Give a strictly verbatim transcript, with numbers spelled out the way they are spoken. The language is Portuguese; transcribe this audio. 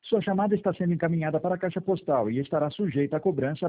Sua chamada está sendo encaminhada para a caixa postal e estará sujeita a cobrança